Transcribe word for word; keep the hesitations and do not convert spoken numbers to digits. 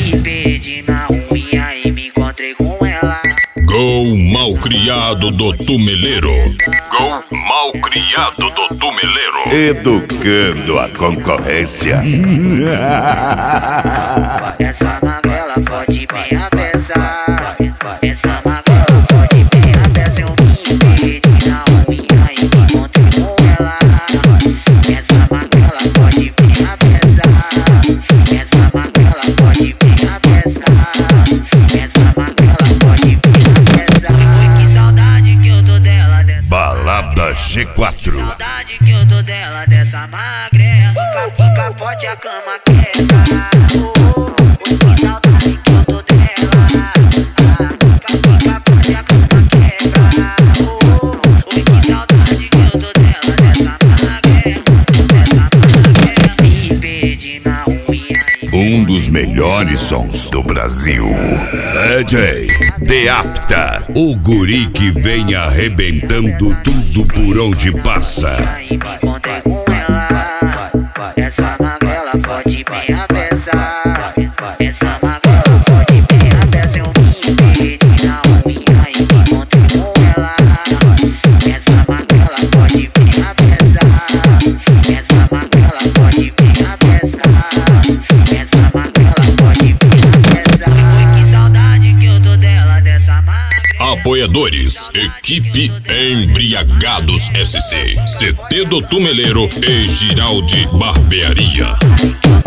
Me perdi na unha e me encontrei com ela. Gol malcriado do Tumeleiro. Gol malcriado do Tumeleiro. Educando a concorrência. Essa magrela pode bem abeçar. Essa magrela pode bem abeçar. Eu me perdi na unha e me encontrei com ela. Essa magrela pode bem abeçar. Essa magrela pode bem abeçar. Essa magrela pode bem abeçar. Oi, que saudade que eu tô dela dessa Balada G quatro. Saudade que eu tô dela dessa magrela. Fica, fica forte a cama quebra. Oh, oh, oh, que saudade que eu tô dela. Ah, fica, fica forte a cama quebra. Oh, oh, oh, que saudade que eu tô dela dessa magrela. Dessa magrela. Me perdi na unha. Um dos melhores sons do Brasil. D J Deapta, o guri que vem arrebentando tudo por onde passa. E me encontrei com ela. Essa magrela pode bem abeçar. Essa magrela pode bem abeçar. Eu me perdi na unha e me encontrei com ela. Essa magrela pode bem abeçar. Essa magrela pode bem abeçar. Essa magrela pode bem abeçar. Oi, que saudade que eu tô dela dessa magrela. Apoiadores, equipe Embriagados S C, C T do Tumeleiro e Giraldi Barbearia.